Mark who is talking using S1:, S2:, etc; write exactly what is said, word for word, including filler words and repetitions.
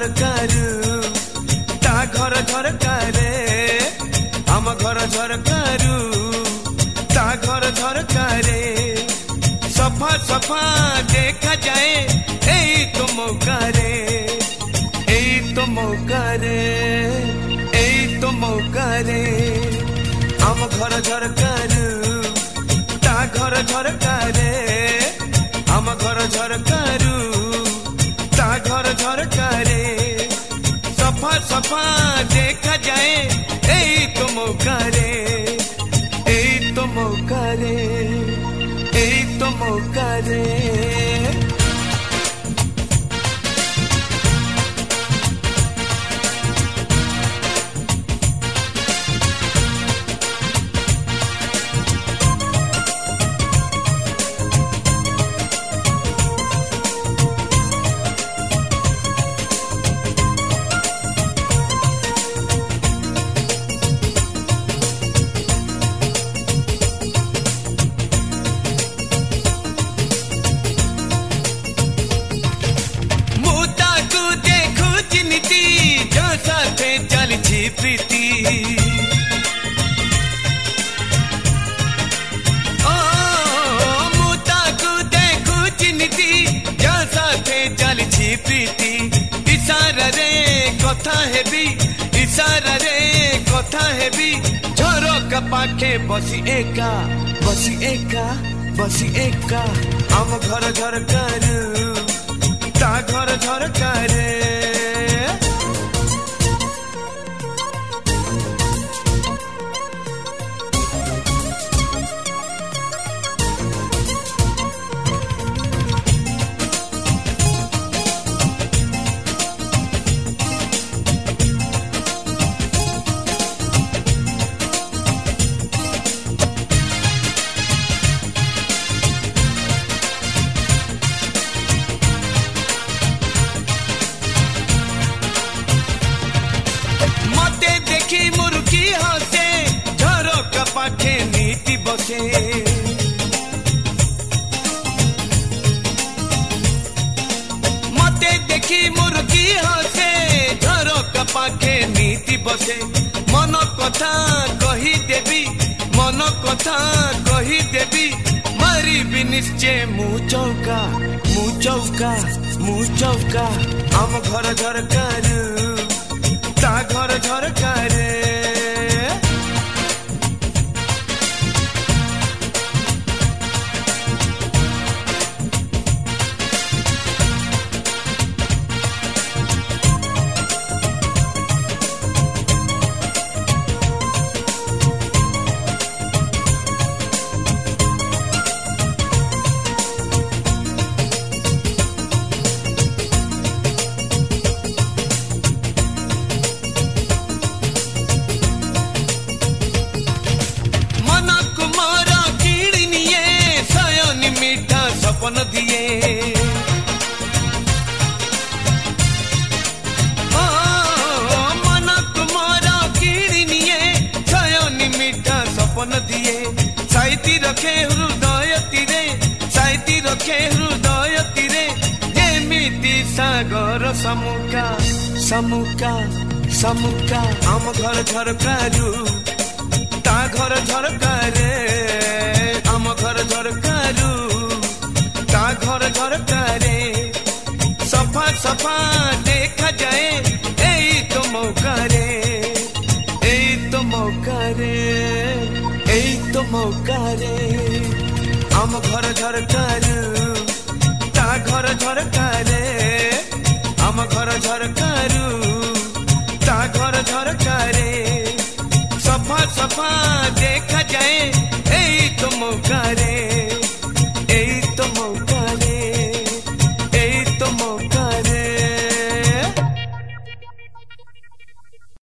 S1: ଝରକାରୁ ତା ଘର ଝରକାରେ ଆମ ଘର ଝରକାରୁ ତା ଘର ଝରକାରେ ସଫା ସଫା ଦେଖାଯାଏ ଏଇ ତ ମୌକାରେ ଏଇ ତ ମୌକାରେ ଏଇ ତ ମୌକାରେ ଆମ ଘର ଝରକାରୁ ତା ଘର ଝରକାରେ ଆମ ଘର ଝରକାରୁ ତା ଘର ଝରକାରେ ସଫା ସଫା ଦେଖାଯାଏ ଏଇ ତ ମୌକାରେ ଏଇ ତ ମୌକାରେ ଏଇ ତ ମୌକାରେ प्रीति ओ मुता को देखु चिन्हती जा साथे चलछि प्रीति इशारा रे कथा हेबी इशारा रे कथा हेबी झरका पाखे बसी एका बसी एका बसी एका हम घर झरकारू ता घर झरकारे मुर्गी हसे झरका पाखे नीति बसे मते देखी मुर्गी हसे झरका पाखे नीति बसे मन कथा कही देवी मन कथा कही देवी मारी भी निश्चय मु चौका मु चौका मु चौका हम घर झरकारू ता घर झरकारे सपन दिए ओ मन तुम्हारा किणी निये छयनी मीठा सपन दिए साइती रखे हृदय तीरे साइती रखे हृदय तीरे जेमिति सागर समुका समुका समुका हम घर झरकारू ता घर झरकारे हम घर झरकारू ता घर झरकारे सफा सफा देखा जाए एई तो मौकारे एई तो मौकारे एई तो मौकारे हम घर झरकारू ता घर झरकारे हम घर झरकारू ता घर झरकारे सफा सफा देखा जाए एई तो मौकारे।